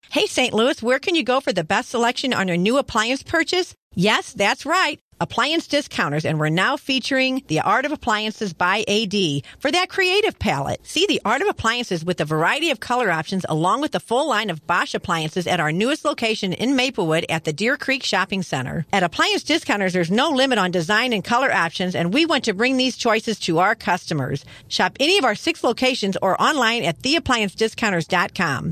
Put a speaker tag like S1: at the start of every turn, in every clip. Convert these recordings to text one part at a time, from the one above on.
S1: Hey, St. Louis, where can you go for the best selection on your new appliance purchase? Yes, that's right. Appliance Discounters, and we're now featuring The Art of Appliances by AD for that creative palette. See The Art of Appliances with a variety of color options along with the full line of Bosch appliances at our newest location in Maplewood at the Deer Creek Shopping Center. At Appliance Discounters, there's no limit on design and color options, and we want to bring these choices to our customers. Shop any of our 6 locations or online at theappliancediscounters.com.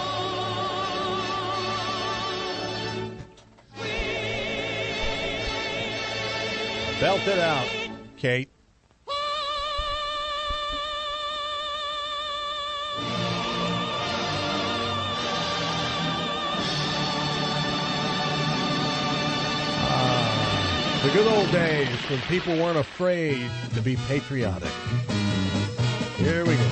S2: Belt it out, Kate. The good old days when people weren't afraid to be patriotic. Here we go.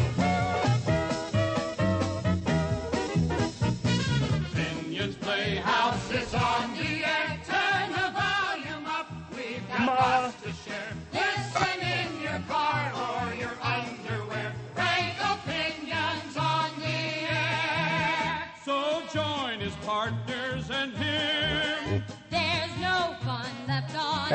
S3: Opinions Playhouse is on the air. Turn the volume up. We've got lots to share. Listen in your car or your underwear. Frank Opinions on the air. So join his partners and him.
S4: There's no fun left on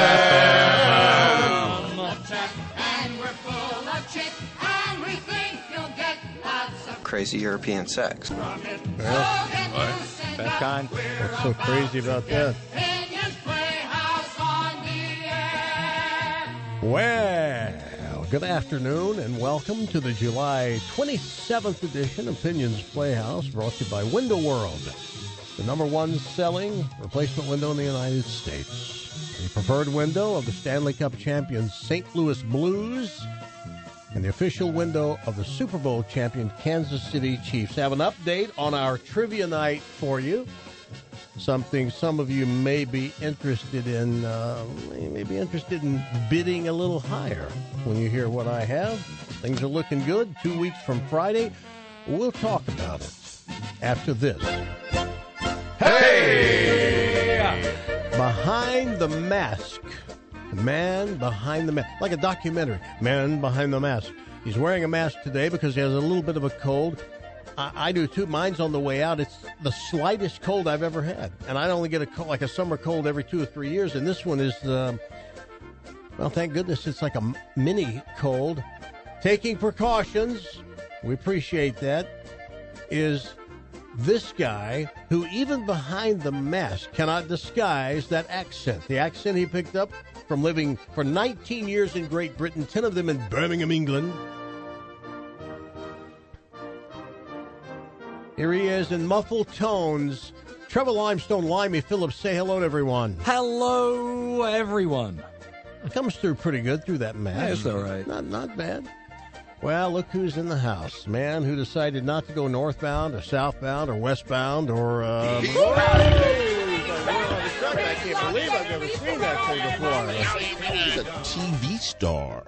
S3: And we're full of chit. And we think you'll get lots of
S5: Crazy European sex.
S3: from it.
S2: Well,
S3: So get loose and
S6: That
S3: go.
S6: kind.
S2: what's so crazy about that?
S3: Opinions Playhouse on the air.
S2: Well, good afternoon and welcome to the July 27th edition of Opinions Playhouse, brought to you by Window World, the number one selling replacement window in the United States. The preferred window of the Stanley Cup champions St. Louis Blues and the official window of the Super Bowl champion Kansas City Chiefs. I have an update on our trivia night for you. Something some of you may be interested in, bidding a little higher when you hear what I have. Things are looking good. 2 weeks from Friday, we'll talk about it after this. Hey! Behind the Mask. The man behind the mask. Like a documentary. Man behind the mask. He's wearing a mask today because he has a little bit of a cold. I do too. Mine's on the way out. It's the slightest cold I've ever had. And I only get a cold, like a summer cold every 2 or 3 years. And this one is, well, thank goodness it's like a mini cold. Taking precautions, we appreciate that, is this guy who even behind the mask cannot disguise that accent. The accent he picked up from living for 19 years in Great Britain, 10 of them in Birmingham, England. Here he is in muffled tones. Trevor Limestone Limey Phillips, say hello to everyone.
S6: Hello, everyone.
S2: It comes through pretty good through that mask.
S6: That's all right.
S2: Not bad. Well, look who's in the house. Man who decided not to go northbound or southbound or westbound or... I can't believe I've never seen that thing before.
S7: He's a TV star.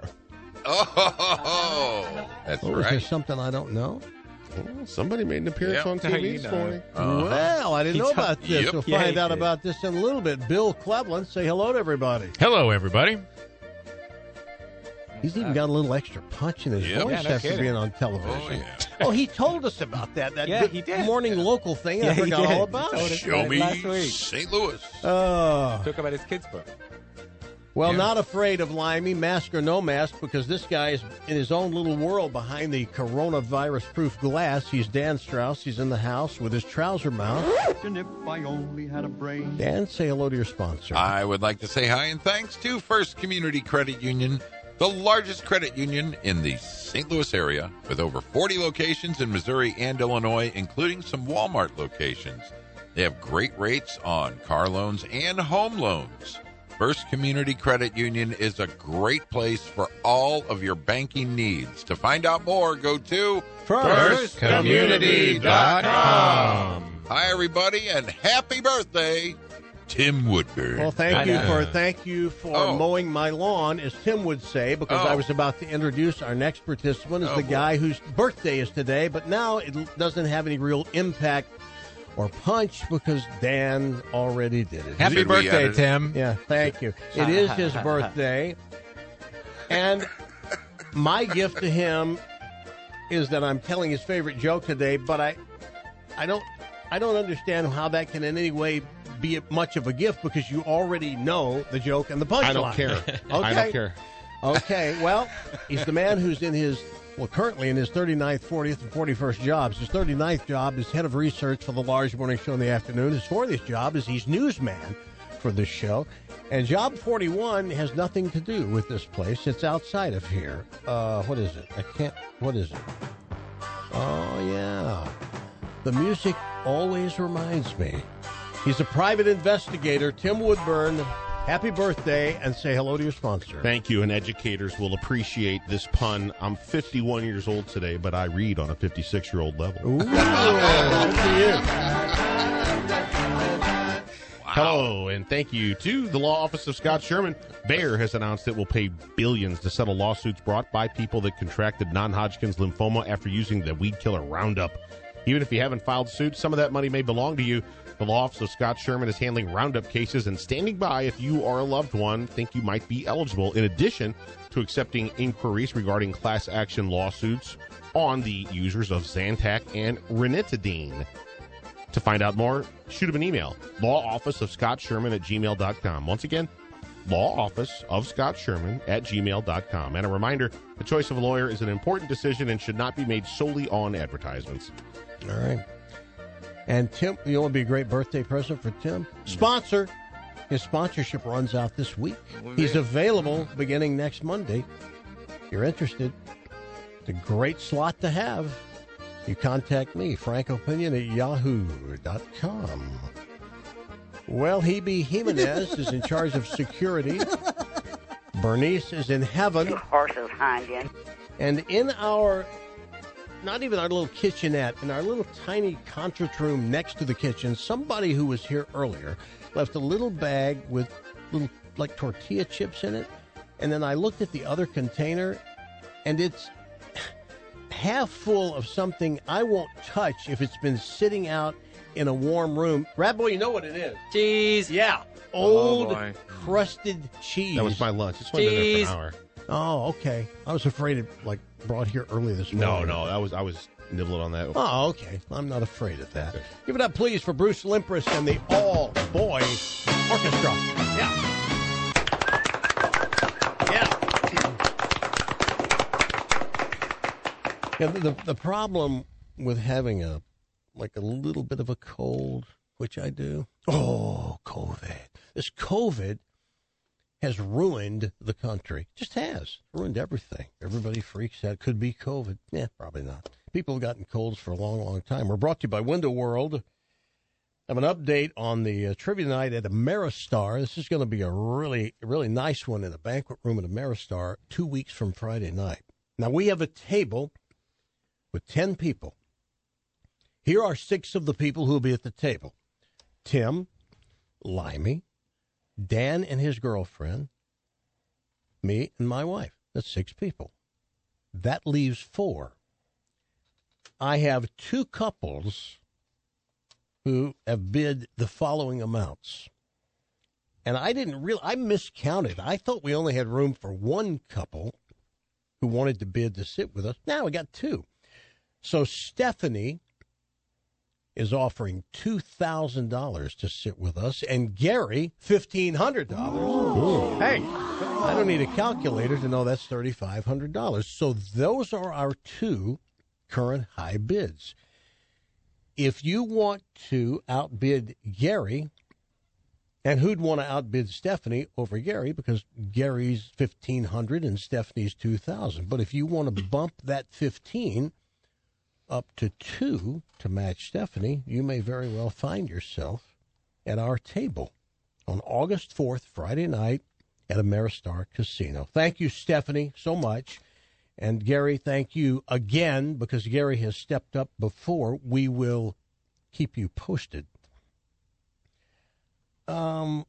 S7: Oh, that's
S2: Oh, is there
S7: right.
S2: something I don't know?
S7: Well, somebody made an appearance
S6: Yep.
S7: on TV
S6: You
S7: this
S6: know.
S7: morning.
S2: Well, I didn't know about this.
S7: Yep.
S2: We'll
S6: Yeah,
S2: find
S6: he
S2: out
S6: did.
S2: about this in a little bit. Bill Cleveland, say hello to everybody.
S8: Hello, everybody.
S2: He's even got a little extra punch in his
S7: Yep.
S2: voice
S6: Yeah, no
S2: after
S6: kidding.
S2: being on television.
S7: Oh, yeah.
S2: Oh, he told us about that. That
S6: Yeah,
S2: good
S6: he did.
S2: morning local thing.
S6: Yeah,
S2: I
S6: he
S2: forgot
S6: did.
S2: all
S6: He
S2: about
S6: told
S2: it.
S6: us.
S7: Show me
S6: Last week.
S7: St. Louis.
S6: Took about his kid's book.
S2: Well,
S7: Yeah.
S2: not afraid of Limey, mask or no mask, because this guy is in his own little world behind the coronavirus-proof glass. He's Dan Strauss. He's in the house with his trouser mouth.
S9: And if I only had a brain.
S2: Dan, say hello to your sponsor.
S7: I would like to say hi and thanks to First Community Credit Union, the largest credit union in the St. Louis area, with over 40 locations in Missouri and Illinois, including some Walmart locations. They have great rates on car loans and home loans. First Community Credit Union is a great place for all of your banking needs. To find out more, go to
S8: FirstCommunity.com.
S7: Hi, everybody, and happy birthday, Tim Woodburn.
S2: Well, thank you for mowing my lawn, as Tim would say, because I was about to introduce our next participant as the guy whose birthday is today, but now it doesn't have any real impact or punch because Dan already did it.
S8: Happy
S7: Did we
S8: birthday,
S7: edit it?
S8: Tim.
S2: Yeah, thank you. It is his birthday, and my gift to him is that I'm telling his favorite joke today, but I I don't understand how that can in any way be much of a gift because you already know the joke and the punchline.
S5: I don't care.
S2: Okay.
S5: I don't care.
S2: Okay, well, he's the man who's currently in his 39th, 40th, and 41st jobs. His 39th job is head of research for the Large Morning Show in the afternoon. His 40th job is he's newsman for this show. And job 41 has nothing to do with this place. It's outside of here. What is it? What is it? Oh, yeah. The music always reminds me. He's a private investigator, Tim Woodburn. Happy birthday, and say hello to your sponsor.
S5: Thank you, and educators will appreciate this pun. I'm 51 years old today, but I read on a 56-year-old level.
S2: Ooh, good for you.
S5: Hello, and thank you to the law office of Scott Sherman. Bayer has announced it will pay billions to settle lawsuits brought by people that contracted non-Hodgkin's lymphoma after using the weed killer Roundup. Even if you haven't filed suit, some of that money may belong to you. The law office of Scott Sherman is handling Roundup cases and standing by if you or a loved one think you might be eligible, in addition to accepting inquiries regarding class action lawsuits on the users of Zantac and ranitidine. To find out more, shoot him an email, lawofficeofscottsherman@gmail.com. Once again, lawofficeofscottsherman@gmail.com. And a reminder, the choice of a lawyer is an important decision and should not be made solely on advertisements.
S2: All right. And Tim, you know what would be a great birthday present for Tim? Sponsor. His sponsorship runs out this week. He's available beginning next Monday. If you're interested, it's a great slot to have. You contact me, Frank Opinion at yahoo.com. Well, Hebe Jimenez is in charge of security. Bernice is in heaven.
S10: Horses hind end.
S2: And in our, not even our little kitchenette, in our little tiny conference room next to the kitchen, somebody who was here earlier left a little bag with little, like, tortilla chips in it. And then I looked at the other container, and it's half full of something I won't touch if it's been sitting out in a warm room. Rat Boy, you know what it is.
S6: Cheese.
S2: Yeah. Old, crusted cheese.
S5: That was my lunch. It's only been there for an hour.
S2: Oh, okay. I was afraid it, brought here early this morning.
S5: No, I was nibbling on that.
S2: Oh, okay. I'm not afraid of that. Okay. Give it up, please, for Bruce Limpris and the All-Boy Orchestra. Yeah. Yeah, the problem with having a little bit of a cold, which I do. Oh, COVID. This COVID has ruined the country. Just has. Ruined everything. Everybody freaks out. Could be COVID. Yeah, probably not. People have gotten colds for a long, long time. We're brought to you by Window World. I have an update on the trivia night at Ameristar. This is going to be a really, really nice one in the banquet room at Ameristar 2 weeks from Friday night. Now, we have a table with 10 people. Here are 6 of the people who will be at the table. Tim, Limey, Dan and his girlfriend, me and my wife. That's 6 people. That leaves 4. I have 2 couples who have bid the following amounts. And I miscounted. I thought we only had room for 1 couple who wanted to bid to sit with us. Now we got 2. So Stephanie is offering $2,000 to sit with us, and Gary, $1,500. Hey, I don't need a calculator to know that's $3,500. So those are our 2 current high bids. If you want to outbid Gary, and who'd want to outbid Stephanie over Gary, because Gary's $1,500 and Stephanie's $2,000. But if you want to bump that 15 up to 2 to match Stephanie, you may very well find yourself at our table on August 4th, Friday night at Ameristar Casino. Thank you, Stephanie, so much. And Gary, thank you again, because Gary has stepped up before. We will keep you posted. Boy,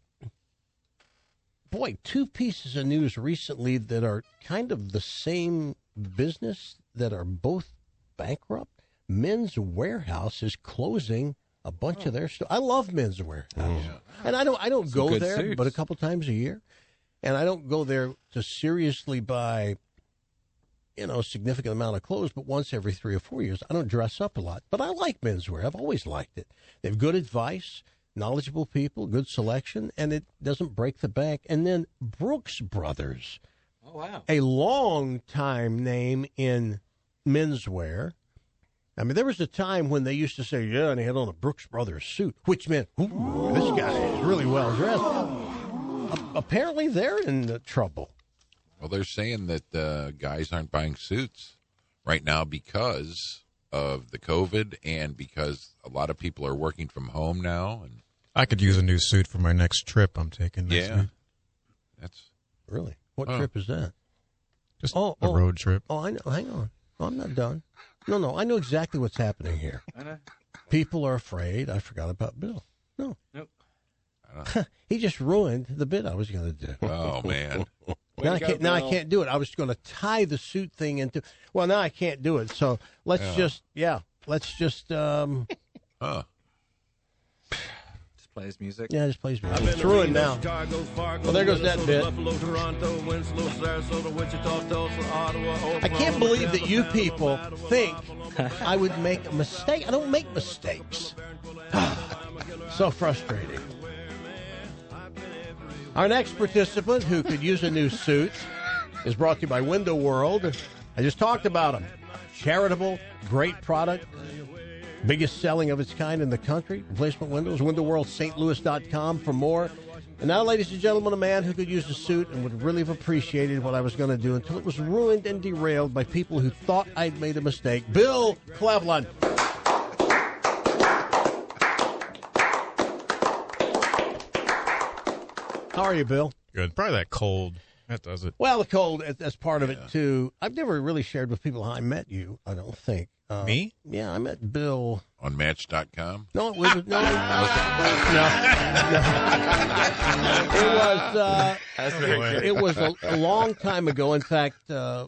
S2: 2 pieces of news recently that are kind of the same business that are both bankrupt. Men's Warehouse is closing a bunch of their stuff. I love Men's Warehouse. And I don't go there
S6: suits.
S2: but a couple times a year. And I don't go there to seriously buy a significant amount of clothes, but once every 3 or 4 years. I don't dress up a lot, but I like menswear. I've always liked it. They have good advice, knowledgeable people, good selection, and it doesn't break the bank. And then Brooks Brothers.
S6: Oh, wow.
S2: A long-time name in menswear. I mean, there was a time when they used to say, yeah, and he had on a Brooks Brothers suit, which meant, ooh, this guy is really well-dressed. Apparently, they're in trouble.
S7: Well, they're saying that guys aren't buying suits right now because of the COVID and because a lot of people are working from home now. And
S8: I could use a new suit for my next trip I'm taking next week.
S7: That's
S2: really what trip is that?
S8: Just a road trip.
S2: Oh, I know. Hang on. Oh, I'm not done. No, I know exactly what's happening here.
S6: I know.
S2: People are afraid. I forgot about Bill. No.
S6: Nope.
S2: He just ruined the bit I was going to do.
S7: Oh, man.
S2: Now I can't do it. I was going to tie the suit thing into. Well, now I can't do it. So let's just.
S6: Just play his music.
S2: Yeah, just plays music. It's ruined now. Well, there goes that bit. I can't believe that you people think I would make a mistake. I don't make mistakes. So frustrating. Our next participant who could use a new suit is brought to you by Window World. I just talked about them. Charitable, great product, biggest selling of its kind in the country. Replacement windows, windowworldstlouis.com for more. And now, ladies and gentlemen, a man who could use a suit and would really have appreciated what I was going to do until it was ruined and derailed by people who thought I'd made a mistake. Bill Cleveland. How are you, Bill?
S8: Good. Probably that cold. That does it.
S2: Well, the cold, that's part of it, too. I've never really shared with people how I met you, I don't think.
S8: Me?
S2: Yeah, I met Bill.
S7: On Match.com?
S2: No, it was, no. It was a long time ago. In fact,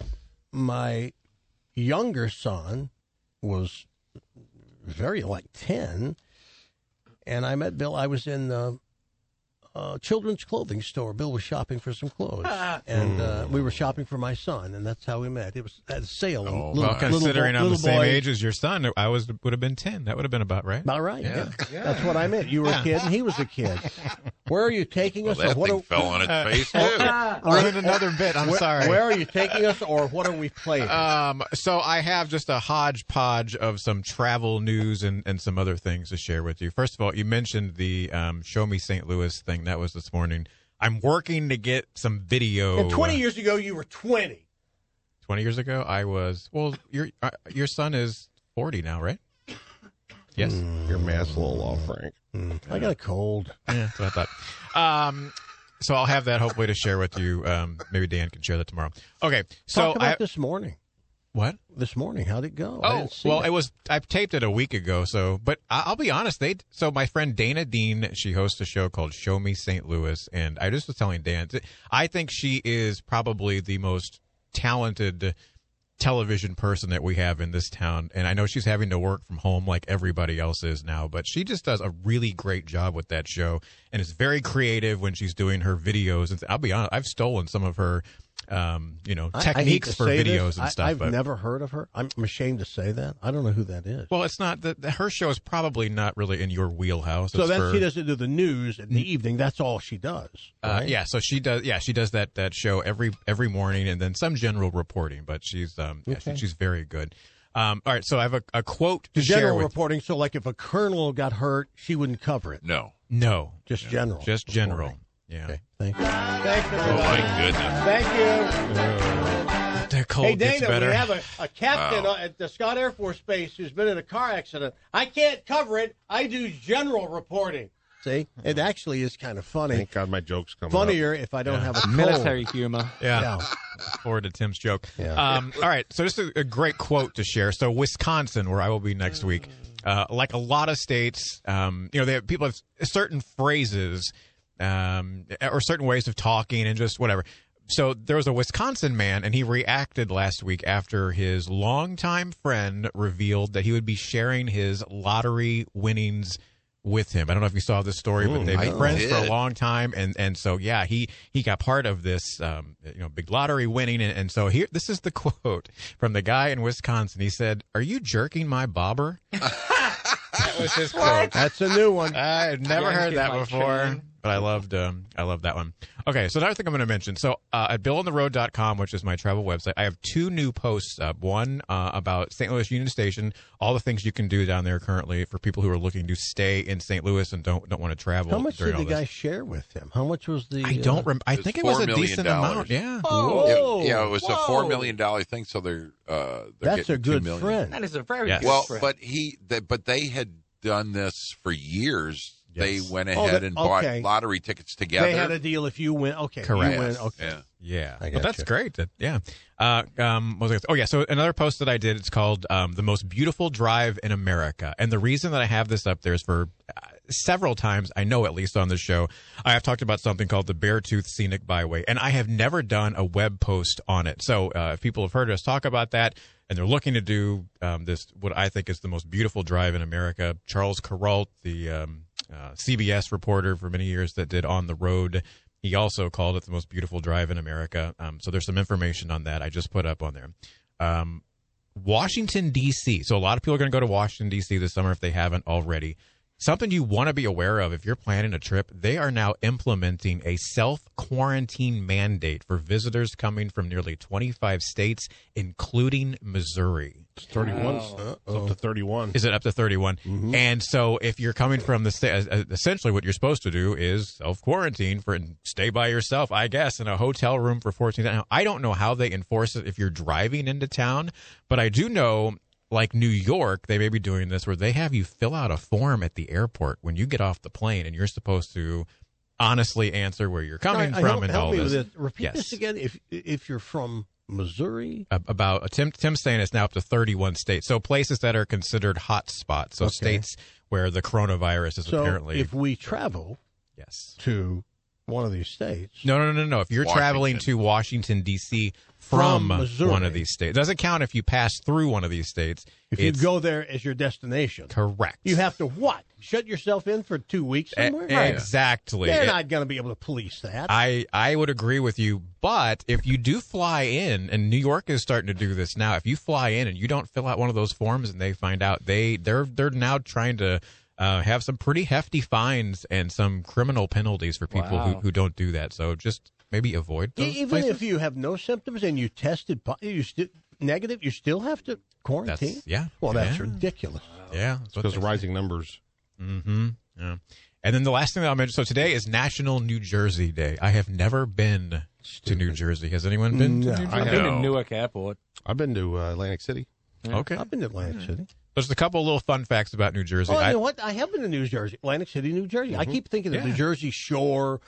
S2: my younger son was very, 10, and I met Bill. I was in children's clothing store. Bill was shopping for some clothes, and we were shopping for my son, and that's how we met. It was at a sale.
S8: Considering I'm the same age as your son, I would have been 10. That would have been about right.
S2: About right. Yeah. That's what I meant. You were a kid, and he was a kid. Where are you taking us?
S7: That thing fell on its face too.
S8: Running another bit. I'm sorry.
S2: Where are you taking us, or what are we playing?
S8: So I have just a hodgepodge of some travel news and some other things to share with you. First of all, you mentioned the Show Me St. Louis thing. That was this morning. I'm working to get some video.
S2: And 20 years ago, you were 20.
S8: 20 years ago, I was. Well, your son is 40 now, right? Yes.
S5: Your mask's a little off, Frank.
S2: I got a cold.
S8: Yeah, that's what I thought. So I'll have that hopefully to share with you. Maybe Dan can share that tomorrow. Okay. So
S2: talk about this morning.
S8: What?
S2: This morning. How'd it go?
S8: Oh, well, I taped it a week ago. So, but I'll be honest. So my friend Dana Dean, she hosts a show called Show Me St. Louis. And I just was telling Dan, I think she is probably the most talented television person that we have in this town. And I know she's having to work from home like everybody else is now, but she just does a really great job with that show. And it's very creative when she's doing her videos. And I'll be honest, I've stolen some of her techniques for videos and stuff.
S2: I've never heard of her. I'm ashamed to say that. I don't know who that is.
S8: Well, it's not that her show is probably not really in your wheelhouse.
S2: So she doesn't do the news in the evening. That's all she does. Right?
S8: Yeah. So she does. Yeah, she does that show every morning, and then some general reporting. But she's she's very good. All right. So I have a quote to share.
S2: General reporting. So like if a colonel got hurt, she wouldn't cover it.
S7: No.
S2: Just general.
S8: Just general.
S2: Reporting.
S8: Yeah.
S2: Okay. Thank you. Thanks, everybody.
S7: Oh, my goodness.
S2: Thank you.
S8: The cold
S2: hey, Dana,
S8: gets better.
S2: We have a captain at the Scott Air Force Base who's been in a car accident. I can't cover it. I do general reporting. See? It actually is kind of funny.
S5: Thank God my joke's coming
S2: Funnier if I don't have a cold.
S6: Military humor.
S8: Yeah. Forward to Tim's joke.
S2: Yeah.
S8: All right. So this is a great quote to share. So Wisconsin, where I will be next week, like a lot of states, people have certain phrases or certain ways of talking and just whatever. So there was a Wisconsin man, and he reacted last week after his longtime friend revealed that he would be sharing his lottery winnings with him. I don't know if you saw this story, but they've
S7: I
S8: been friends for a
S7: did.
S8: long time, and so yeah, he got part of this big lottery winning, and so this is the quote from the guy in Wisconsin. He said, "Are you jerking my bobber?" That was his quote.
S2: That's a new one.
S8: I had never heard that
S6: my
S8: before,
S6: train.
S8: but I loved that one. Okay, so another thing I'm going to mention. So at BillOnTheRoad.com, which is my travel website, I have 2 new posts up. One about St. Louis Union Station, all the things you can do down there currently for people who are looking to stay in St. Louis and don't want to travel.
S2: How much
S8: during
S2: did the
S8: all
S2: guy
S8: this.
S2: share with him? How much was the?
S8: I don't remember. I
S7: It was
S8: think it was
S7: $4
S8: a
S7: million.
S8: decent amount. Yeah.
S2: Oh,
S7: it was a
S2: whoa.
S7: $4 million thing, so they're
S2: That's
S7: getting
S2: a good
S7: $2 million.
S2: friend.
S6: That is a very
S8: Yes.
S6: good
S7: Well,
S6: friend.
S7: but they had done this for years. They
S8: Yes.
S7: went
S2: Oh,
S7: ahead
S2: that-
S7: and bought
S2: okay.
S7: lottery tickets together.
S2: They had a deal if you win. Okay,
S8: Correct.
S2: You win. Okay.
S7: Yeah.
S8: Yeah,
S2: I
S8: but that's
S2: gotcha.
S8: great. Yeah. What was I gonna say? Oh, yeah. So another post that I did, it's called "The Most Beautiful Drive in America," and the reason that I have this up there is for several times, I know at least on the show, I have talked about something called the Beartooth Scenic Byway, and I have never done a web post on it. So if people have heard us talk about that, and they're looking to do this, what I think is the most beautiful drive in America, Charles Kuralt, the CBS reporter for many years that did On the Road, he also called it the most beautiful drive in America. So there's some information on that I just put up on there. Washington, D.C. So a lot of people are going to go to Washington, D.C. this summer if they haven't already. Something you want to be aware of if you're planning a trip, they are now implementing a self-quarantine mandate for visitors coming from nearly 25 states, including Missouri.
S5: It's 31. It's up to 31.
S8: Is it up to 31? And so if you're coming from the state, essentially what you're supposed to do is self-quarantine and stay by yourself, I guess, in a hotel room for 14 days. Now, I don't know how they enforce it if you're driving into town, but I do know, like New York, they may be doing this where they have you fill out a form at the airport when you get off the plane, and you're supposed to honestly answer where you're coming from and
S2: help
S8: all
S2: me
S8: this.
S2: with this. Repeat
S8: Yes.
S2: this again. If you're from Missouri,
S8: About Tim's saying it's now up to 31 states. So places that are considered hot spots. So
S2: Okay.
S8: states where the coronavirus is
S2: so
S8: apparently.
S2: if we travel
S8: Yes.
S2: to one of these states,
S8: No. If you're traveling
S7: Washington.
S8: to Washington, D.C. from
S2: Missouri.
S8: one of these states, it doesn't count if you pass through one of these states.
S2: if you
S8: It's
S2: go there as your destination,
S8: correct.
S2: you have to what? Shut yourself in for 2 weeks somewhere?
S8: Exactly.
S2: They're not going to be able to police that.
S8: I would agree with you, but if you do fly in, and New York is starting to do this now, if you fly in and you don't fill out one of those forms and they find out, they're now trying to have some pretty hefty fines and some criminal penalties for people
S6: Wow.
S8: who don't do that. So just maybe avoid those
S2: Even
S8: places.
S2: if you have no symptoms and you tested negative, you still have to quarantine. Well, that's
S8: Yeah.
S2: ridiculous.
S8: Yeah,
S5: It's because of rising numbers.
S8: Mm-hmm. Yeah. And then the last thing that I'll mention. So today is National New Jersey Day. I have never been to New Jersey. Has anyone been to New Jersey?
S6: I've been to
S7: No.
S6: Newark Airport.
S5: I've been to Atlantic City.
S8: Okay.
S2: I've been to Atlantic City.
S8: There's a couple little fun facts about New Jersey.
S2: Oh, you know what? I have been to New Jersey, Atlantic City, New Jersey. I keep thinking of
S8: Yeah.
S2: the Jersey Shore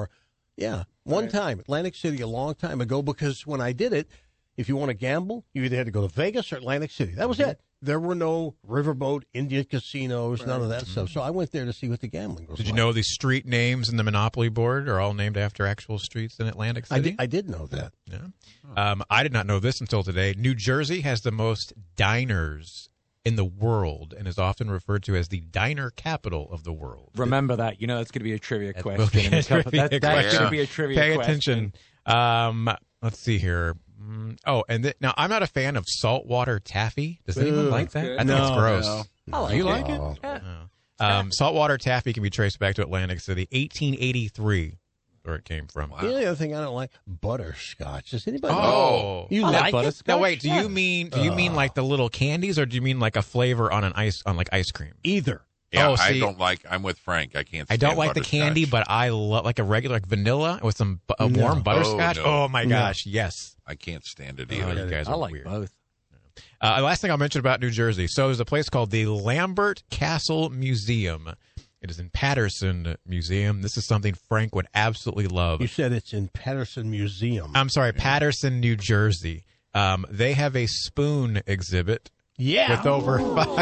S2: one time, Atlantic City a long time ago, because when I did it, if you want to gamble, you either had to go to Vegas or Atlantic City. That was it. There were no riverboat, Indian casinos, none of that stuff. So I went there to see what the gambling was
S8: Did you
S2: like.
S8: know the street names in the Monopoly board are all named after actual streets in Atlantic City?
S2: I did know that.
S8: Yeah. I did not know this until today. New Jersey has the most diners in the world and is often referred to as the diner capital of the world.
S6: Remember that. You know that's going to be a trivia
S8: That
S6: question.
S8: will be
S6: in a
S8: a
S6: couple-
S8: trivia
S6: That's going
S8: question.
S6: to be a trivia
S8: Pay
S6: question.
S8: attention. Let's see here. Now I'm not a fan of saltwater taffy. Does anyone like that? I think it's gross.
S7: No.
S6: I like
S8: Do you
S6: it.
S8: like it?
S6: Yeah.
S8: Saltwater taffy can be traced back to Atlantic City, 1883, where it came from.
S2: You know the other thing I don't like? Butterscotch. Does anybody
S8: Oh,
S2: You
S6: I like
S2: like it?
S6: butterscotch.
S8: Now wait, do you mean like the little candies, or do you mean like a flavor on ice cream?
S2: Either.
S7: Yeah,
S8: Oh, see-
S7: I'm with Frank. I can't.
S8: I
S7: stand
S8: don't like the
S7: butterscotch.
S8: candy, but I love like a regular vanilla with some warm butterscotch.
S7: no.
S8: Oh my gosh, yes.
S7: I can't stand it
S8: Oh,
S7: either.
S8: you guys
S6: I
S8: are
S6: like
S8: weird.
S6: both.
S8: Last thing I'll mention about New Jersey. So there's a place called the Lambert Castle Museum. It is in Patterson Museum. This is something Frank would absolutely love.
S2: You said it's in Patterson Museum.
S8: I'm sorry, Patterson, New Jersey. They have a spoon exhibit
S2: yeah.
S8: with over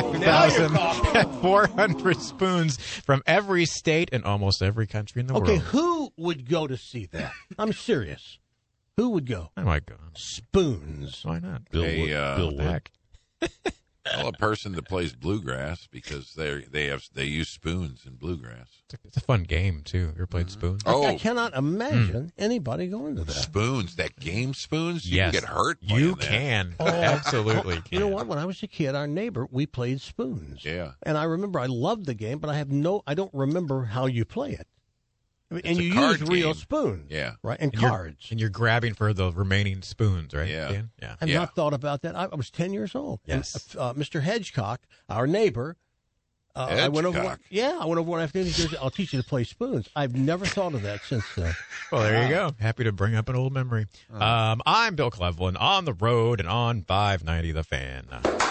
S8: 5,400 spoons from every state and almost every country in the
S2: Okay,
S8: world.
S2: who would go to see that? I'm serious. Who would go?
S8: Oh my God.
S2: Spoons.
S8: Why not?
S5: Bill
S7: Hey,
S5: Wood. Bill Wood.
S8: Back.
S7: Well, a person that plays bluegrass because they use spoons in bluegrass.
S8: It's a fun game too. You ever played Spoons?
S7: Oh,
S2: I cannot imagine anybody going to that.
S7: spoons! That game spoons. You
S8: Yes.
S7: can get hurt.
S8: You
S7: playing that.
S8: can. Absolutely can.
S2: You know what? When I was a kid, our neighbor, we played spoons.
S7: Yeah.
S2: And I remember I loved the game, but I don't remember how you play it. I mean, and
S7: It's a
S2: you
S7: card
S2: use real
S7: game.
S2: spoons.
S7: Yeah.
S2: Right. And
S8: you're-
S2: cards.
S8: And you're grabbing for the remaining spoons, right?
S7: Yeah.
S8: Dan? Yeah.
S2: I've
S7: Yeah.
S2: not thought about that. I was 10 years old.
S8: Yes.
S2: And, Mr. Hedgecock, our neighbor, I went over.
S7: Hedgecock.
S2: I went over one afternoon. He goes, "I'll teach you to play spoons." I've never thought of that since then.
S8: Well, there you go. Happy to bring up an old memory. I'm Bill Cleveland on the road and on 590 The Fan.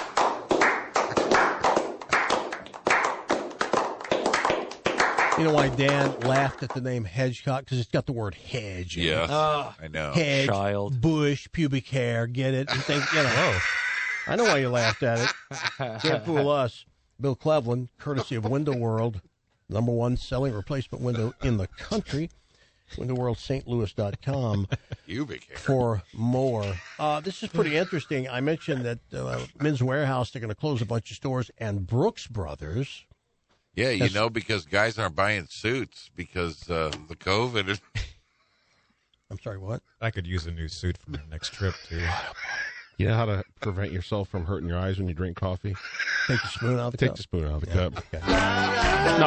S2: You know why Dan laughed at the name Hedgecock? Because it's got the word hedge. in it.
S7: Yes, I know.
S2: Hedge,
S6: Child.
S2: bush, pubic hair. Get it? You think, I know why you laughed at it. Can't fool us. Bill Cleveland, courtesy of Window World, #1 selling replacement window in the country. WindowWorldSt.Louis.com
S7: Pubic hair.
S2: for more. This is pretty interesting. I mentioned that Men's Warehouse, they're going to close a bunch of stores, and Brooks Brothers.
S7: Yeah, you know, because guys aren't buying suits because the COVID.
S2: I'm sorry, what?
S8: I could use a new suit for my next trip, too.
S5: You know how to prevent yourself from hurting your eyes when you drink coffee?
S2: Take the spoon out.
S5: Take the spoon out of the cup.
S2: Okay.
S5: No.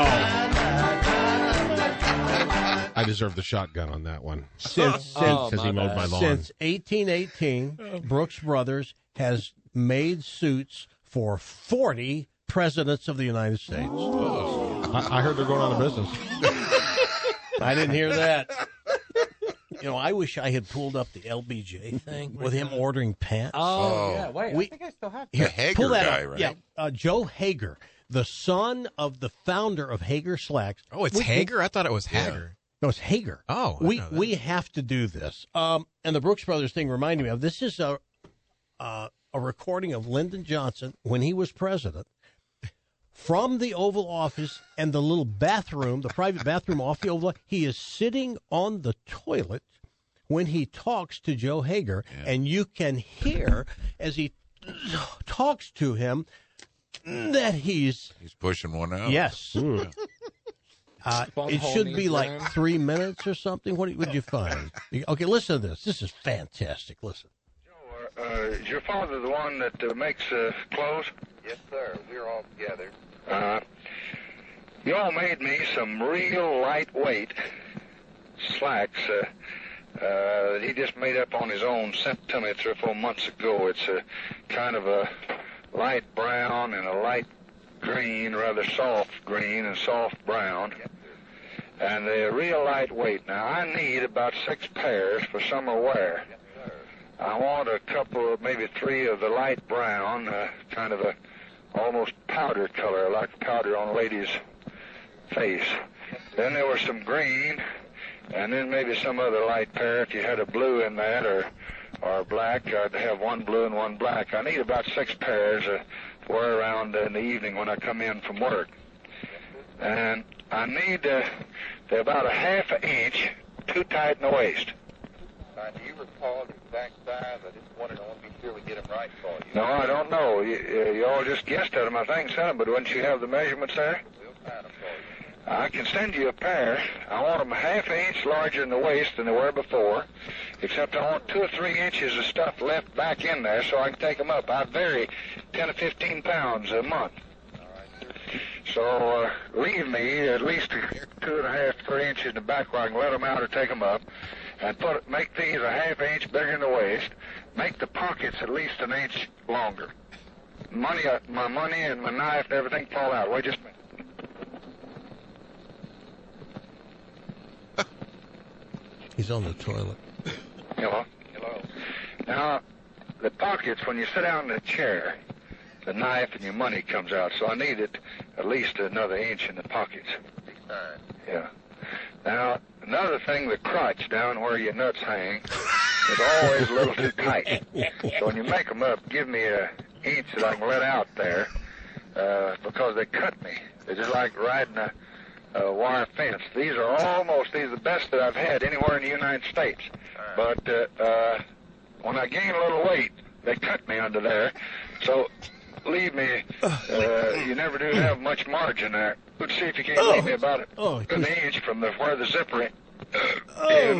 S5: I deserve the shotgun on that one.
S2: Since
S5: Because he mowed my lawn.
S2: Since 1818, Brooks Brothers has made suits for 40 presidents of the United States.
S5: I heard they're going out of business.
S2: I didn't hear that. You know, I wish I had pulled up the LBJ thing with him ordering pants.
S7: Oh.
S6: yeah. Wait, I think I still have
S7: The Hager
S2: pull that
S7: guy,
S2: up.
S7: right?
S2: Yeah, Joe Hager, the son of the founder of Hager Slacks.
S8: Oh, it's Hager? I thought it was Hager.
S2: No, it's Hager.
S8: Oh, I
S2: we
S8: know that.
S2: we have to do this. And the Brooks Brothers thing reminded me of this is a recording of Lyndon Johnson when he was president from the Oval Office and the little bathroom, the private bathroom off the Oval. He is sitting on the toilet when he talks to Joe Hager, and you can hear as he talks to him that he's
S7: pushing one out.
S2: Yes. It should be like 3 minutes or something. What would you find? Okay, listen to this. This is fantastic. Listen.
S10: Is your father the one that makes clothes?
S11: Yes, sir. We're all together.
S10: You all made me some real lightweight slacks that he just made up on his own, sent to me 3 or 4 months ago. It's a kind of a light brown and a light green, rather soft green and soft brown. And they're real lightweight. Now, I need about 6 pairs for summer wear. I want a couple, maybe 3 of the light brown, kind of a almost powder color, like powder on a lady's face. Then there was some green, and then maybe some other light pair. If you had a blue in that or black, I'd have 1 blue and 1 black. I need about 6 pairs to wear around in the evening when I come in from work. And I need they're about a ½ inch too tight in the waist.
S11: Do you recall the exact size? I just wanted to be sure we get them right for you.
S10: No, I don't know. You all just guessed at them, I think, sent them, but wouldn't you have the measurements there?
S11: We'll find them for you.
S10: I can send you a pair. I want them a ½ inch larger in the waist than they were before, except I want 2 or 3 inches of stuff left back in there so I can take them up. I vary 10 to 15 pounds a month. So leave me at least 2.5, 3 inches in the back where I can let them out or take them up, and make these a ½ inch bigger in the waist. Make the pockets at least 1 inch longer. My money and my knife and everything fall out. Wait just a minute.
S2: He's on the toilet.
S10: Hello. Hello. Now, the pockets, when you sit down in a chair, the knife and your money comes out, so I need it at least another inch in the pockets. Yeah. Now, another thing, the crotch down where your nuts hang is always a little too tight. So when you make them up, give me an inch that I can let out there, because they cut me. They're just like riding a wire fence. These are the best that I've had anywhere in the United States. But when I gain a little weight, they cut me under there. So leave me. You never do have much margin there. Let's see if you can't leave me about an inch from where the zipper is. Under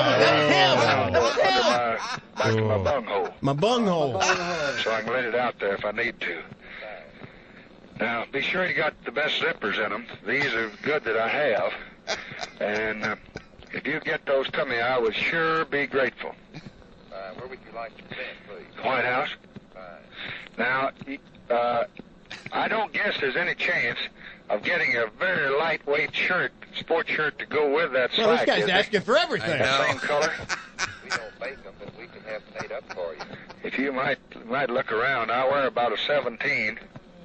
S10: my bunghole.
S2: My bunghole.
S10: So I can let it out there if I need to. Now, be sure you got the best zippers in them. These are good that I have. And if you get those to me, I would sure be grateful.
S11: Where would you like to send, please?
S10: White House. Now, I don't guess there's any chance of getting a very lightweight shirt, sports shirt, to go with that slack.
S2: Well, this guy's asking for everything.
S10: The same color.
S11: We don't make them, but we can have made up for you.
S10: If you might look around, I wear about a 17.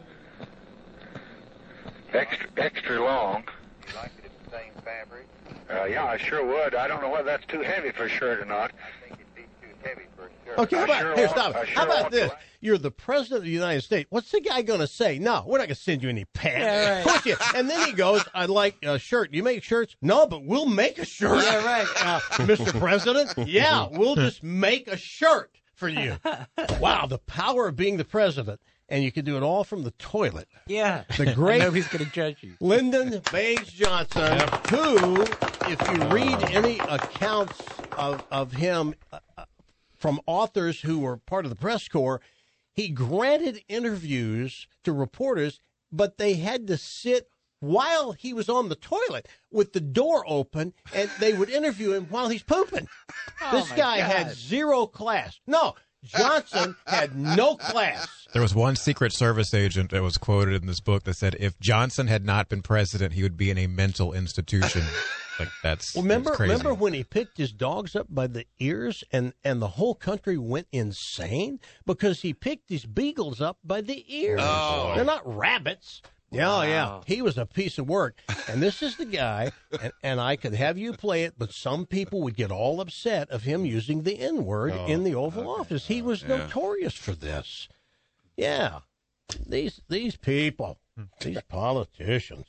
S10: Extra long.
S11: You like it in the same fabric?
S10: Yeah, I sure would. I don't know whether that's too heavy for a shirt or not.
S11: I think it'd be too heavy for a shirt.
S2: Okay, stop.
S10: I sure
S2: How about
S10: want
S2: this?
S10: to-
S2: You're the president of the United States. What's the guy going to say? No, we're not going to send you any pants.
S1: Yeah, right.
S2: Of course you. And then he goes, I'd like a shirt. You make shirts? No, but we'll make a shirt.
S1: Yeah, right.
S2: Mr. President? Yeah, we'll just make a shirt for you. Wow, the power of being the president. And you can do it all from the toilet.
S6: Yeah.
S2: The great
S6: Nobody's going to judge you.
S2: Lyndon Baines Johnson, who, if you read any accounts of him from authors who were part of the press corps, he granted interviews to reporters, but they had to sit while he was on the toilet with the door open, and they would interview him while he's pooping. This guy had zero class. No, Johnson had no class.
S8: There was one Secret Service agent that was quoted in this book that said if Johnson had not been president, he would be in a mental institution. Like that's
S2: Remember
S8: crazy.
S2: when he picked his dogs up by the ears and the whole country went insane because he picked his beagles up by the ears.
S7: Oh.
S2: They're not rabbits. Yeah. He was a piece of work. And this is the guy, and I could have you play it, but some people would get all upset of him using the N-word in the Oval Office. He was notorious for this. Yeah. These people, these politicians.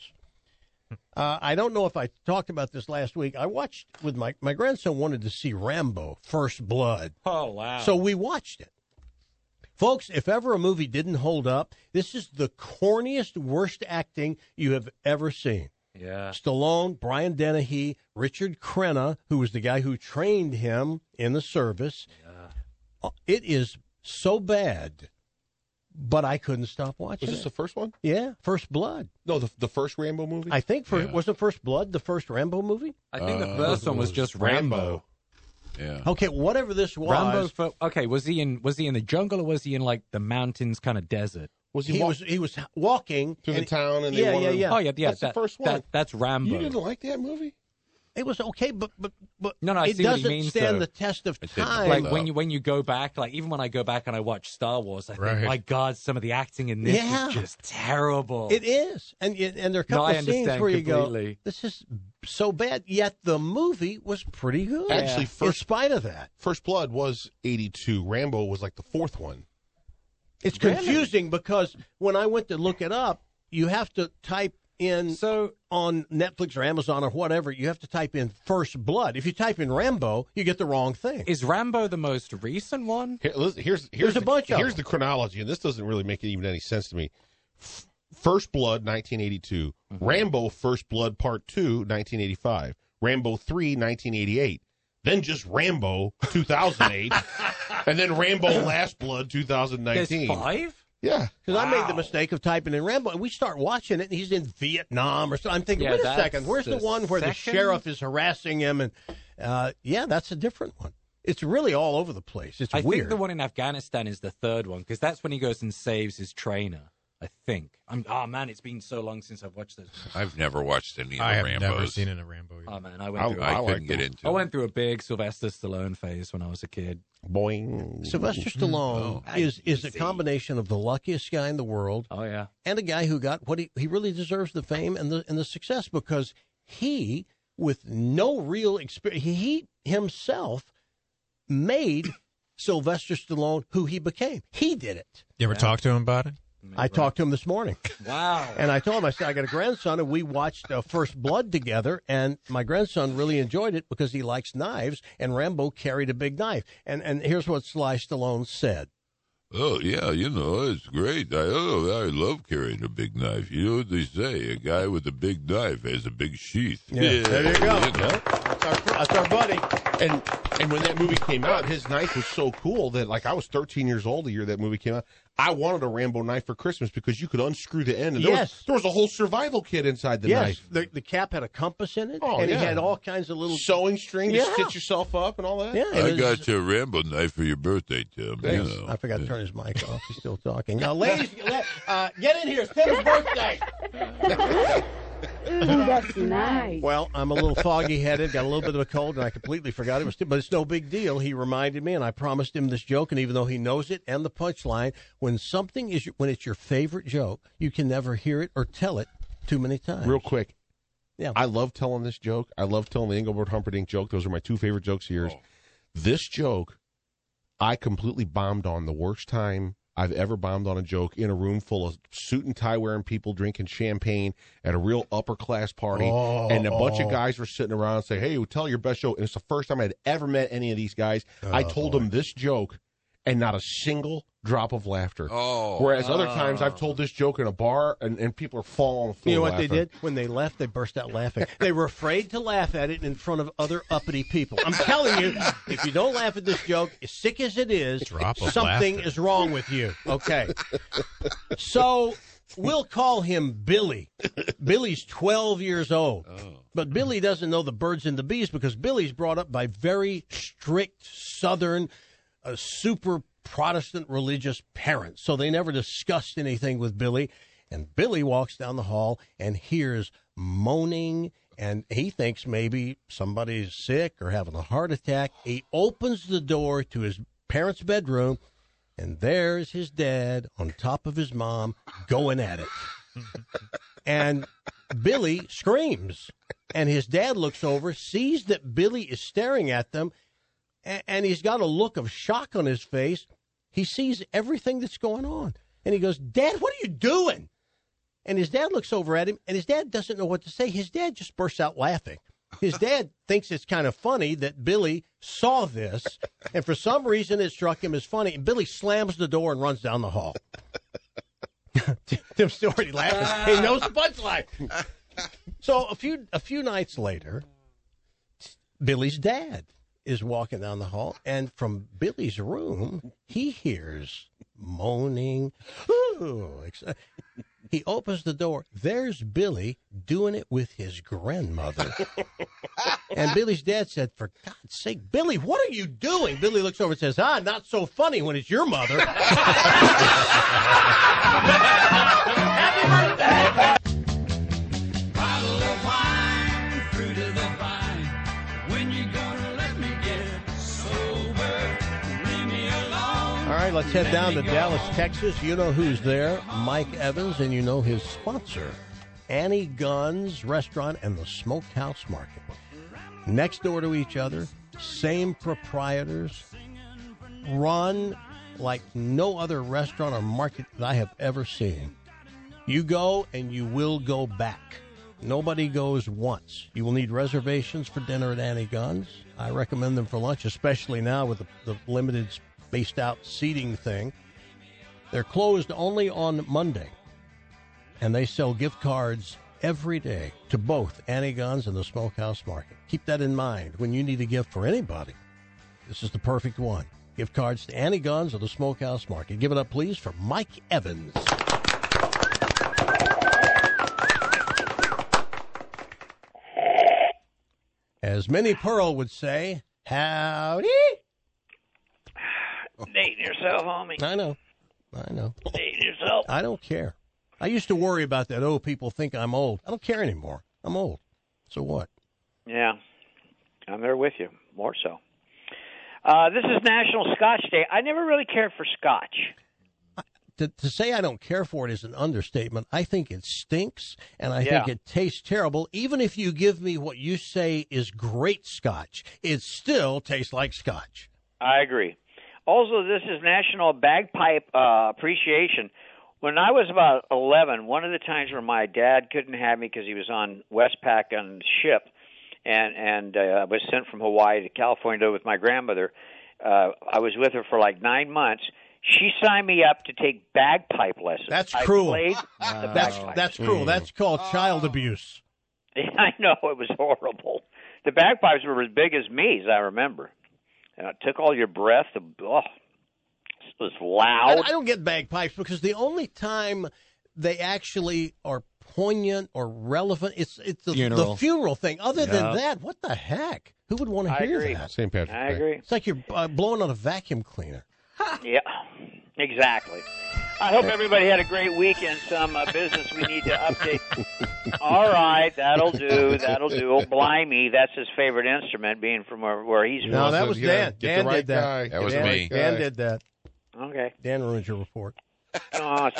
S2: I don't know if I talked about this last week. I watched with my grandson wanted to see Rambo, First Blood.
S6: Oh, wow.
S2: So we watched it. Folks, if ever a movie didn't hold up, this is the corniest, worst acting you have ever seen.
S6: Yeah.
S2: Stallone, Brian Dennehy, Richard Crenna, who was the guy who trained him in the service. Yeah. It is so bad, but I couldn't stop watching
S5: Was this the first one?
S2: Yeah, First Blood.
S5: No, the first Rambo movie?
S2: I think wasn't First Blood the first Rambo movie?
S6: I think the first one was just Rambo.
S7: Yeah.
S2: Okay, whatever this was.
S6: Okay, was he in the jungle or was he in like the mountains kind of desert?
S2: He was walking
S5: through the town and
S2: yeah.
S6: Oh yeah,
S5: that's the first one.
S6: That's Rambo.
S5: You didn't like that movie?
S2: It was okay, but
S6: no, I
S2: it
S6: see what he
S2: doesn't
S6: means,
S2: stand
S6: though.
S2: the test of time.
S6: Like when you go back, like even when I go back and I watch Star Wars, I think, my God, some of the acting in this is just terrible.
S2: It is, and there are a couple of scenes where you
S6: completely.
S2: go, "This is so bad." Yet the movie was pretty good.
S5: Actually,
S2: in spite of that,
S5: First Blood was 82. Rambo was like the fourth one.
S2: It's confusing because when I went to look it up, you have to type in on Netflix or Amazon or whatever, you have to type in First Blood. If you type in Rambo, you get the wrong thing.
S6: Is Rambo the most recent one?
S5: Here's
S2: a bunch of
S5: Here's
S2: them.
S5: the chronology, and this doesn't really make even any sense to me. First Blood, 1982. Rambo, First Blood Part 2, 1985. Rambo 3, 1988. Then just Rambo, 2008. And then Rambo Last Blood, 2019.
S6: There's 5?
S5: Yeah.
S2: Because I made the mistake of typing in Rambo, and we start watching it, and he's in Vietnam or something. I'm thinking, wait a second, where's the one where the sheriff is harassing him? And that's a different one. It's really all over the place. It's weird.
S6: I think the one in Afghanistan is the third one, because that's when he goes and saves his trainer. I think. Man, it's been so long since I've watched this.
S7: I've never watched any of the
S8: I have
S7: Rambos.
S8: never seen a Rambo.
S6: Oh man,
S7: I couldn't get into it.
S6: I went through a big Sylvester Stallone phase when I was a kid.
S5: Boing.
S2: Sylvester Stallone is a combination of the luckiest guy in the world.
S6: Oh yeah,
S2: and a guy who got what he really deserves the fame and the success because he, with no real experience, he himself made Sylvester Stallone who he became. He did it.
S8: You ever talk to him about it?
S2: I talked to him this morning.
S6: Wow.
S2: And I told him, I said, I got a grandson, and we watched First Blood together, and my grandson really enjoyed it because he likes knives, and Rambo carried a big knife. And here's what Sly Stallone said.
S7: Oh, yeah, it's great. I love carrying a big knife. You know what they say? A guy with a big knife has a big sheath.
S2: Yeah, there you go. That's our buddy.
S5: And when that movie came out, his knife was so cool that, like, I was 13 years old the year that movie came out. I wanted a Rambo knife for Christmas because you could unscrew the end. And there was a whole survival kit inside the knife.
S2: The cap had a compass in it,
S5: Oh,
S2: and
S5: yeah.
S2: it had all kinds of little
S5: Sewing string to
S2: Yeah.
S5: stitch yourself up and all that.
S2: Yeah,
S7: I got you a Rambo knife for your birthday, Tim.
S5: Thanks.
S7: You know.
S2: I forgot to turn his mic off. He's still talking. Now, ladies, get in here. It's Tim's birthday.
S12: Ooh, that's nice.
S2: Well, I'm a little foggy-headed, got a little bit of a cold, and I completely forgot it was Tim. But it's no big deal. He reminded me, and I promised him this joke. And even though he knows it and the punchline, when it's your favorite joke, you can never hear it or tell it too many times.
S5: Real quick.
S2: Yeah.
S5: I love telling this joke. I love telling the Engelbert Humperdinck joke. Those are my two favorite jokes of yours.
S7: Oh.
S5: This joke, I completely bombed on the worst time I've ever bombed on a joke in a room full of suit and tie wearing people drinking champagne at a real upper class party. And a bunch of guys were sitting around and say, hey, tell your best joke. And it's the first time I'd ever met any of these guys. I told them this joke and not a single drop of laughter. Whereas other times I've told this joke in a bar and people are falling on the floor.
S2: You know what
S5: laughing.
S2: they did? When they left, they burst out laughing. They were afraid to laugh at it in front of other uppity people. I'm telling you, if you don't laugh at this joke, as sick as it is, something is wrong with you. Okay. So we'll call him Billy. Billy's 12 years old. But Billy doesn't know the birds and the bees because Billy's brought up by very strict Southern, super Protestant religious parents. So they never discussed anything with Billy. And Billy walks down the hall and hears moaning, and he thinks maybe somebody's sick or having a heart attack. He opens the door to his parents' bedroom, and there's his dad on top of his mom going at it. And Billy screams, and his dad looks over, sees that Billy is staring at them, and he's got a look of shock on his face. He sees everything that's going on. And he goes, Dad, what are you doing? And his dad looks over at him, and his dad doesn't know what to say. His dad just bursts out laughing. His dad thinks it's kind of funny that Billy saw this, and for some reason it struck him as funny. And Billy slams the door and runs down the hall. Tim's still already laughing. He knows the punchline. So a few nights later, Billy's dad is walking down the hall, and from Billy's room, he hears moaning. Ooh, he opens the door. There's Billy doing it with his grandmother. And Billy's dad said, for God's sake, Billy, what are you doing? Billy looks over and says, not so funny when it's your mother. Happy birthday!
S3: Bottle of wine, fruit of the vine. When you gonna let me get sober? Leave me alone.
S2: All right, let's head down to Dallas, Texas. You know who's there, Mike Evans, and you know his sponsor, Annie Gunn's Restaurant and the Smokehouse Market. Next door to each other, same proprietors, run like no other restaurant or market that I have ever seen. You go and you will go back. Nobody goes once. You will need reservations for dinner at Annie Gunn's. I recommend them for lunch, especially now with the limited spaced out seating thing. They're closed only on Monday, and they sell gift cards every day to both Annie Gunn's and the Smokehouse Market. Keep that in mind when you need a gift for anybody. This is the perfect one. Gift cards to Annie Gunn's or the Smokehouse Market. Give it up, please, for Mike Evans. As Minnie Pearl would say, howdy.
S13: Dating yourself, homie.
S2: I know.
S13: Dating yourself.
S2: I don't care. I used to worry about that. Oh, people think I'm old. I don't care anymore. I'm old. So what?
S13: Yeah, I'm there with you, more so. This is National Scotch Day. I never really cared for Scotch.
S2: To say I don't care for it is an understatement. I think it stinks, and I think it tastes terrible. Even if you give me what you say is great Scotch, it still tastes like Scotch.
S13: I agree. Also, this is National Bagpipe Appreciation. When I was about 11, one of the times where my dad couldn't have me because he was on Westpac on the ship, and I was sent from Hawaii to California with my grandmother. I was with her for like 9 months. She signed me up to take bagpipe lessons.
S2: That's cruel.
S13: I played the bagpipes.
S2: That's cruel. That's called child abuse.
S13: I know, it was horrible. The bagpipes were as big as me, as I remember. And it took all your breath. It was loud.
S2: I don't get bagpipes because the only time they actually are poignant or relevant, it's the funeral thing. Other than that, what the heck? Who would want to hear that?
S5: St. Patrick's Day.
S13: I agree.
S2: It's like you're blowing on a vacuum cleaner.
S13: Yeah, exactly. I hope everybody had a great weekend. Some business we need to update. All right, that'll do. Oh, blimey, that's his favorite instrument, being from where he's from.
S2: No, that was Dan. Dan did that.
S7: That was me.
S2: Dan did that.
S13: Okay.
S2: Dan ruined your report.
S13: First,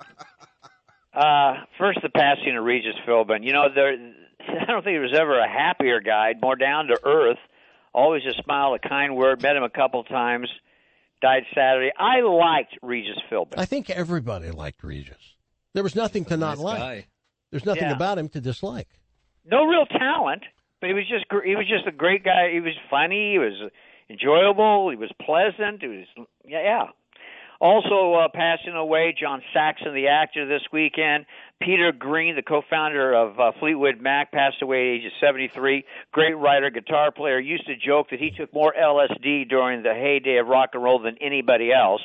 S13: the passing of Regis Philbin. You know, I don't think there was ever a happier guy, more down to earth, always a smile, a kind word. Met him a couple times. Died Saturday. I liked Regis Philbin.
S2: I think everybody liked Regis. There was nothing to not like. There's nothing about him to dislike.
S13: No real talent, but he was just a great guy. He was funny. He was enjoyable. He was pleasant. He was yeah. Also passing away, John Saxon, the actor, this weekend. Peter Green, the co-founder of Fleetwood Mac, passed away at the age of 73. Great writer, guitar player. Used to joke that he took more LSD during the heyday of rock and roll than anybody else.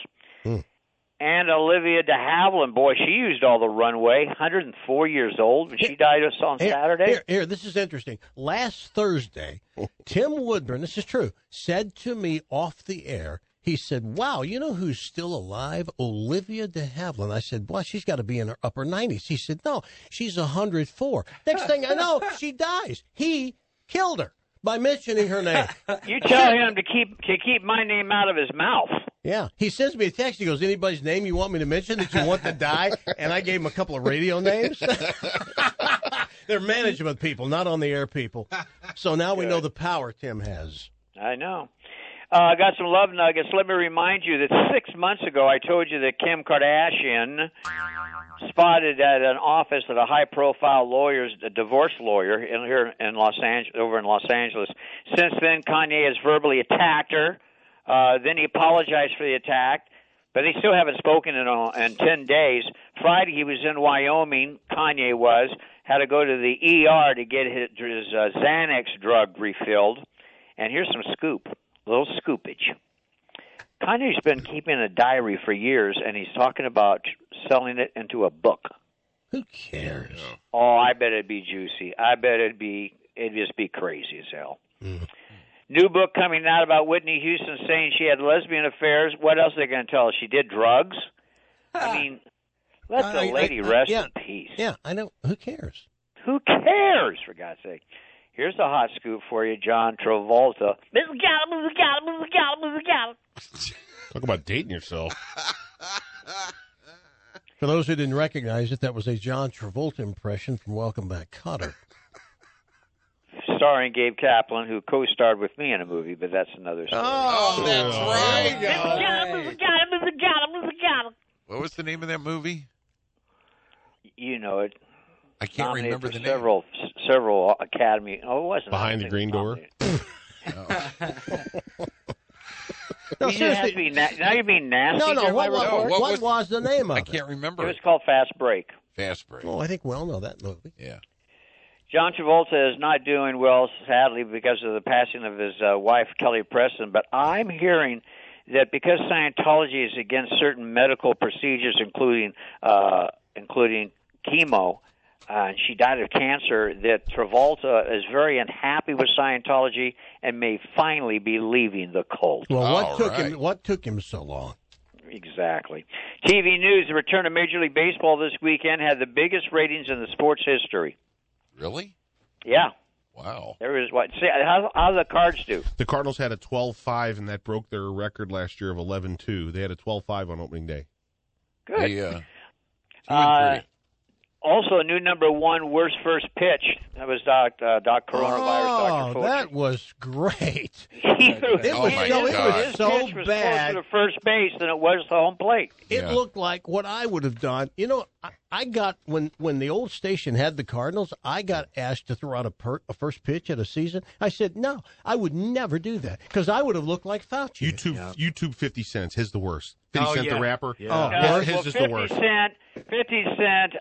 S13: And Olivia de Havilland, boy, she used all the runway. 104 years old when she died on Saturday.
S2: Here, this is interesting. Last Thursday, Tim Woodburn, this is true, said to me off the air, he said, wow, you know who's still alive? Olivia de Havilland. I said, well, she's got to be in her upper 90s. He said, no, she's 104. Next thing I know, she dies. He killed her by mentioning her name.
S13: You tell him to keep my name out of his mouth.
S2: Yeah. He sends me a text. He goes, anybody's name you want me to mention that you want to die? And I gave him a couple of radio names. They're management people, not on the air people. So now we know the power Tim has.
S13: I know. I got some love nuggets. Let me remind you that 6 months ago I told you that Kim Kardashian spotted at an office of a high-profile a divorce lawyer here in over in Los Angeles. Since then, Kanye has verbally attacked her. Then he apologized for the attack, but they still haven't spoken in 10 days. Friday he was in Wyoming. Kanye had to go to the ER to get his Xanax drug refilled. And here's some scoop. Little scoopage. Kanye's been keeping a diary for years, and he's talking about selling it into a book.
S2: Who cares?
S13: Oh, I bet it'd be juicy. I bet it'd just be crazy as hell. New book coming out about Whitney Houston saying she had lesbian affairs. What else are they going to tell us? She did drugs? I mean, let the lady rest in peace.
S2: Yeah, I know. Who cares?
S13: Who cares, for God's sake? Here's a hot scoop for you, John Travolta.
S5: Talk about dating yourself.
S2: For those who didn't recognize it, that was a John Travolta impression from Welcome Back, Kotter.
S13: Starring Gabe Kaplan, who co-starred with me in a movie, but that's another story.
S7: Oh, that's right. What was the name of that movie?
S13: You know it.
S7: I can't remember the name.
S13: Several Academy. Oh, it wasn't.
S5: Behind the Green Door?
S2: No,
S13: seriously. Now you're being nasty.
S2: No, what was the name of it?
S7: I can't remember.
S13: It was called Fast Break.
S7: Fast Break.
S2: Well, I think we all know that movie.
S7: Yeah.
S13: John Travolta is not doing well, sadly, because of the passing of his wife, Kelly Preston. But I'm hearing that because Scientology is against certain medical procedures, including chemo, and she died of cancer, that Travolta is very unhappy with Scientology and may finally be leaving the cult.
S2: Well, what took him so long?
S13: Exactly. TV news: the return of Major League Baseball this weekend had the biggest ratings in the sports history.
S7: Really?
S13: Yeah.
S7: Wow.
S13: There was what? See, how the Cards do?
S5: The Cardinals had a 12-5, and that broke their record last year of 11-2. They had a 12-5 on opening day.
S13: Good.
S7: Yeah. 2-3.
S13: Also, a new number one worst first pitch That was Doc Coronavirus, Dr. Fauci.
S2: That was great.
S13: It
S2: was so
S13: pitch was
S2: bad.
S13: closer to first base than it was to home plate.
S2: It looked like what I would have done. You know, I got, when the old station had the Cardinals, I got asked to throw out a first pitch at a season. I said, no, I would never do that because I would have looked like Fauci.
S5: YouTube 50 cents. His the worst. 50 Cent, the rapper.
S2: Yeah.
S5: His is the worst.
S13: 50 Cent,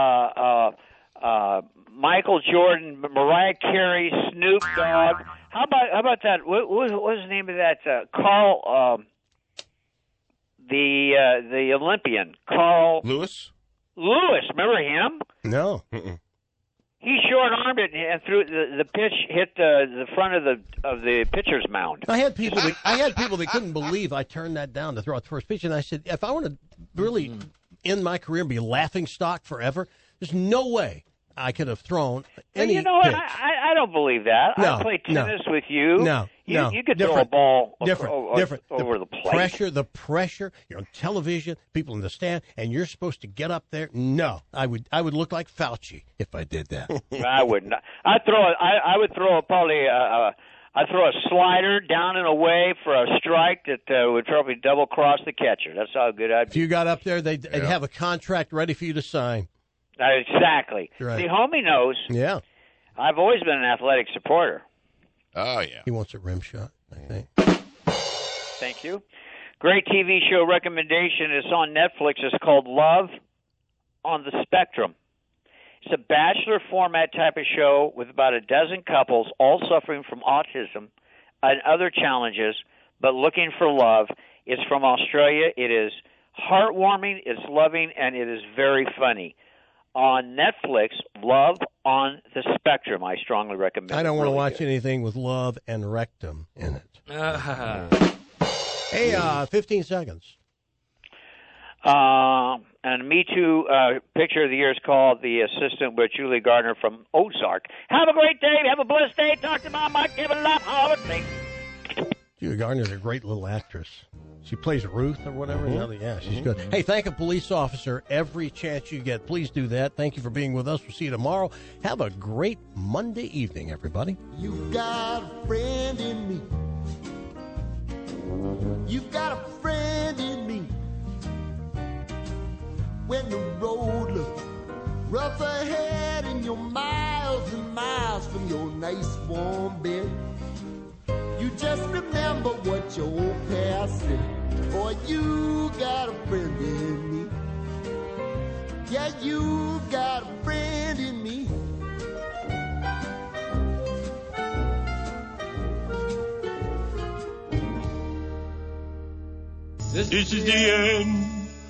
S13: Michael Jordan, Mariah Carey, Snoop Dogg. How about that? What was the name of that? Carl, the Olympian, Carl
S5: Lewis.
S13: Remember him?
S2: No.
S13: He short-armed it and threw the pitch hit the front of the pitcher's mound.
S2: I had people that couldn't believe I turned that down to throw out the first pitch, and I said, if I want to really end my career and be a laughing stock forever, there's no way I could have thrown any
S13: You know what?
S2: pitch.
S13: I don't believe that.
S2: No,
S13: I played tennis with you.
S2: No.
S13: You could throw a ball
S2: different.
S13: over the plate.
S2: The pressure. You're on television, people in the stand, and you're supposed to get up there. No, I would look like Fauci if I did that.
S13: I wouldn't. I would throw probably I'd throw a slider down and away for a strike that would probably double cross the catcher. That's how good I'd be.
S2: If you got up there, they'd have a contract ready for you to sign.
S13: Exactly.
S2: Right.
S13: See, homie knows.
S2: Yeah.
S13: I've always been an athletic supporter.
S7: Oh, yeah.
S2: He wants a rim shot, I think.
S13: Thank you. Great TV show recommendation is on Netflix. It's called Love on the Spectrum. It's a bachelor format type of show with about a dozen couples, all suffering from autism and other challenges, but looking for love. It's from Australia. It is heartwarming, it's loving, and it is very funny. On Netflix, Love on the Spectrum. I strongly recommend it.
S2: I don't want to
S13: Really
S2: watch
S13: good.
S2: anything with love and rectum in it. Hey, 15 seconds.
S13: And Me Too picture of the year is called The Assistant with Julie Gardner from Ozark. Have a great day. Have a blessed day. Talk to my Mike. Give a love holiday.
S2: Julie Gardner's a great little actress. She plays Ruth or whatever. Yeah, she's good. Hey, thank a police officer every chance you get. Please do that. Thank you for being with us. We'll see you tomorrow. Have a great Monday evening, everybody.
S12: You got a friend in me. You got a friend in me. When the road looks rough ahead and you're miles and miles from your nice warm bed, you just remember what your old past said. Boy, you got a friend in me. Yeah, you got a friend in me.
S3: This is the end.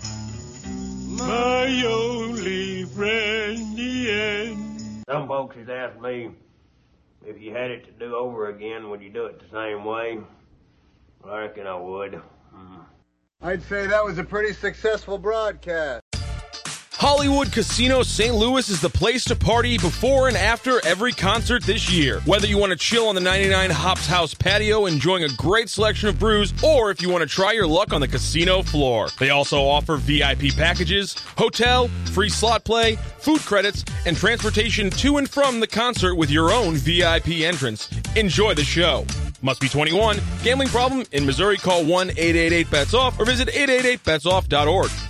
S3: My only friend, the end.
S14: Some folks has asked me, if you had it to do over again, would you do it the same way? Well, I reckon I would.
S15: I'd say that was a pretty successful broadcast.
S16: Hollywood Casino St. Louis is the place to party before and after every concert this year. Whether you want to chill on the 99 Hops House patio enjoying a great selection of brews, or if you want to try your luck on the casino floor. They also offer VIP packages, hotel, free slot play, food credits, and transportation to and from the concert with your own VIP entrance. Enjoy the show. Must be 21. Gambling problem? In Missouri, call 1-888-BETS-OFF or visit 888betsoff.org.